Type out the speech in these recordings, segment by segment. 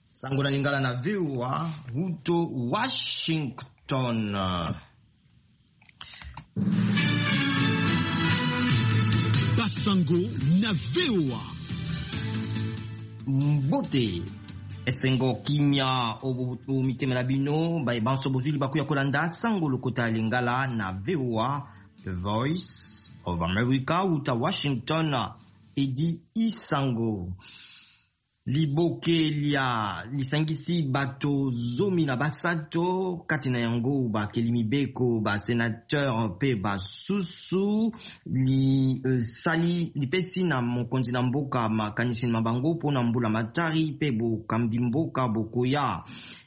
Sango na lingala na VOA huto Washington. Basango na VOA Mbote esengo kimia obutu mitemela bino ba banso bozuli bakuya kolanda sango lokota lingala na VOA, The Voice of America huta Washington. Edi Isango libokelia lisangisi bato zomi na basato katina yango ba kelimibeko ba sénateur pe ba susu li sali lipesi na mokonzi na mboka makanisi na bango pona mbula matari pe bo kambi mboka bokoya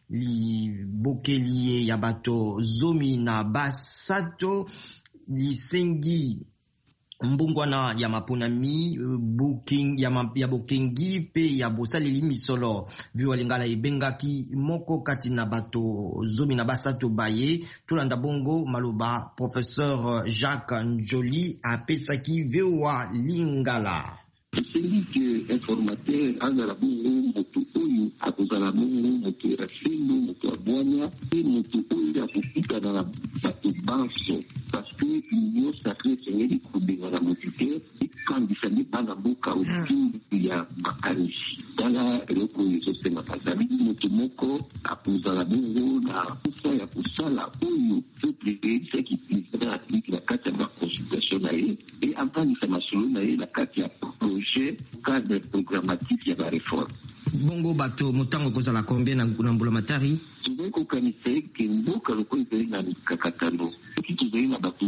libokelie ya bato zomi na basato lisengi mbungwana ya maponami booking ya bokengi pe ya bosaleli misolo viwa lingala ebengaki moko kati na bato zomi na basato baye tulanda bongo maloba professeur Jacques Njoli apesaki viwa lingala esengi ke informateur azala bongo moto oyo akozala bongo moto ya sendo moto ya bwanya pe moto oyo akokutana na bato banso parce que union sacrée esengeli kobenga na motiteur ekangisa nde bana mboka otundu ya makanisi tala eloko oyo ezosenga azali moto moko akozala bongo na posa ya kosala oyo peuple eyebisaki président ya république na kati ya baconsultation na ye e avandisa masolo na ye na kati ya projet cadre programmatique ya bareforme. Bongo bato motango kozala combien na mbula matari? Tuzali kokanisa eke mboka loko ezali na mikakatano soki tozali na bato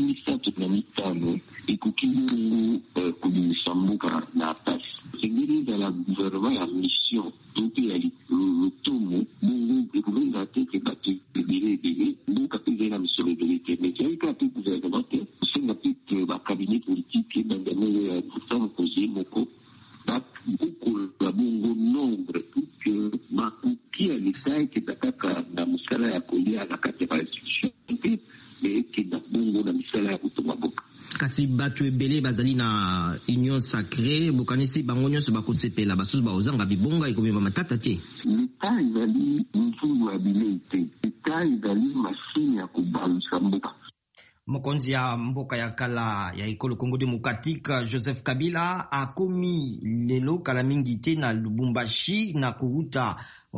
3,500 ekoki bongo kobimisa mboka na pasi esengeli ezala gouvernement ya mission to mpe ya lotomo bongo ekobenga te ke bato ebele mboka mpe ezali na misolo ebele te mais ezali kaka mpe gouvernement te osenga mpe bakabinet politique bandamelo ya mokonzi moko bakokola bongo nombre pour que makoki ya leta ekenda kaka na mosala ya kolia na kati ya bainstitution mpe ekenda bongo na misala ya kotonga mboka. Kasi bato ebele bazali na union sacrée bokanisi bango nyonso bakosepela basusu baozanga bibonga ekomema matata te. Leta ezali mvulu ya bilei te, leta ezali mashine ya kobalusa mboka. Mokonzi ya mboka ya kala ya ekolo Congo Démocratique Joseph Kabila akomi lelo kala mingi te na Lubumbashi na kuruta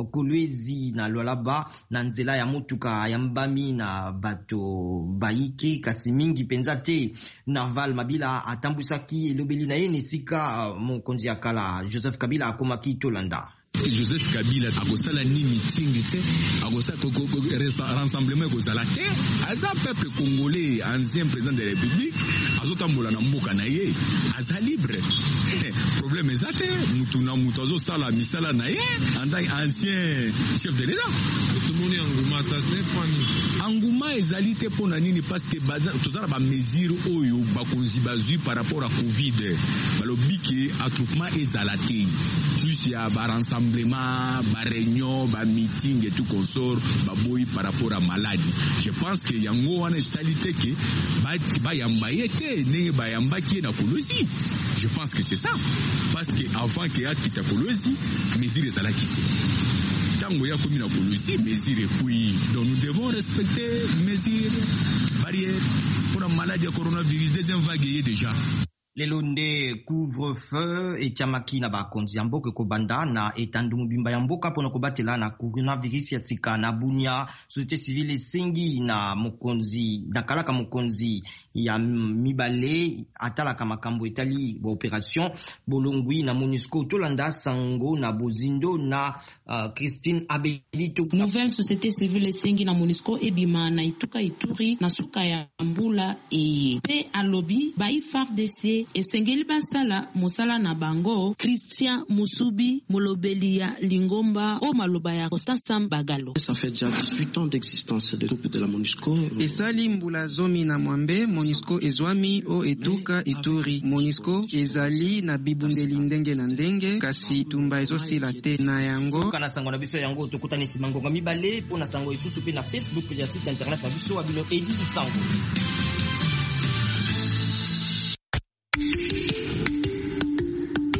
Kolwezi na Lualaba na nzela ya motuka ya mbami na bato baike kasi mingi penza te. Narval Mabila atambusaki elobeli na ye nesika mokonzi ya kala Joseph Kabila akomaki tolanda. Joseph Kabila akosala ni meeting te akosala rassemblement kozala te aza peuple congolais ancien président de la République azotambola na mboka na ye aza libre problème eza te mutu na mutu azosala misala na ye andai ancien chef de l'État tomoni anguma te pani anguma ezali te pona nini parce que tozala ba mesure oyo bakonzi bazui par rapport à Covid balobi ke attroupement ezala te plus ya ba rassemblement, ba réunion, ba meeting et tout consort, ba boy par rapport à maladie. Je pense que yango wana salité que ba yambaye te ne ba yambaki na Kolwezi. Je pense que c'est ça parce que avant que ya kita Kolwezi, mesure ezala kité. Tango ya komi na Kolwezi, mesure puis donc nous devons respecter mesures barrières pour la maladie coronavirus deuxième vague est déjà. Lelo nde couvre-feu etiamaki na bakonzi ya mboka ekobanda na etandu mobimba ya mboka mpona kobatela na coronavirus ya sika na Bunia. Société civile esengi na mokonzi na kalaka mokonzi ya mibale atalaka makambo etali ba opération bolongwi na MONUSCO tolanda sango na bozindo na Christine Abelito. Nouvelle société civile esengi na MONUSCO ebima na ituka Ituri na suka ya mbula e pe alobi ba FARDC esengeli basala mosala na bango. Christian Musubi molobeli ya Lingomba o maloba ya Costa Sambagalo. Ça fait déjà 18 ans d'existence de groupe de la MONUSCO. Esali mbula zomi na mwambe MONUSCO ezwami o etuka Ituri. MONUSCO ezali na bibundeli ndenge na ndenge kasi tumba ezosila te na yango. Kana sango na biso yango tokutanisi mangonga mibale pona sango isusu pe na Facebook ya site internet na biso wa bino Edi Sango.